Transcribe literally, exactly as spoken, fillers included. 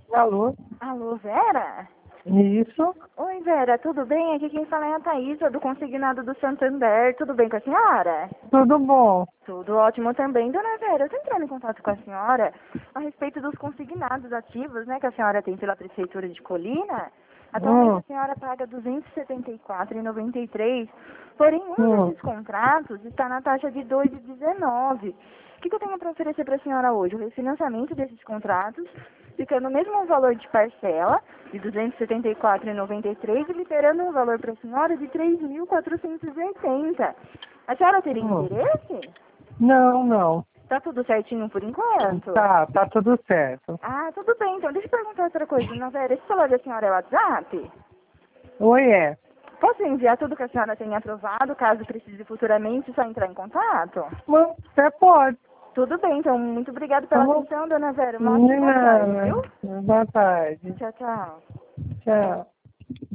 Alô? Alô, Vera? Isso? Oi, Vera, tudo bem? Aqui quem fala é a Thaísa, do Consignado do Santander. Tudo bem com a senhora? Tudo bom? Tudo ótimo também, dona Vera. Eu estou entrando em contato com a senhora a respeito dos consignados ativos, né, que a senhora tem pela Prefeitura de Colina. Atualmente Hum, a senhora paga duzentos e setenta e quatro reais e noventa e três centavos, porém um hum. desses contratos está na taxa de dois reais e dezenove centavos. O que, que eu tenho para oferecer para a senhora hoje? O refinanciamento desses contratos, ficando o mesmo valor de parcela, de duzentos e setenta e quatro reais e noventa e três centavos, e liberando um valor para a senhora de três mil quatrocentos e oitenta reais. A senhora teria Hum. interesse? Não, não. Tá tudo certinho por enquanto? Tá, tá tudo certo. Ah, tudo bem. Então, deixa eu perguntar outra coisa. Dona Vera, esse celular da senhora é o WhatsApp? Oi, é. Posso enviar tudo que a senhora tenha aprovado, caso precise futuramente só entrar em contato? Mas você pode. Tudo bem, então. Muito obrigada pela Tá. atenção, dona Vera. Uma De ótima tarde, nada. viu? Boa tarde. Tchau, tchau. Tchau.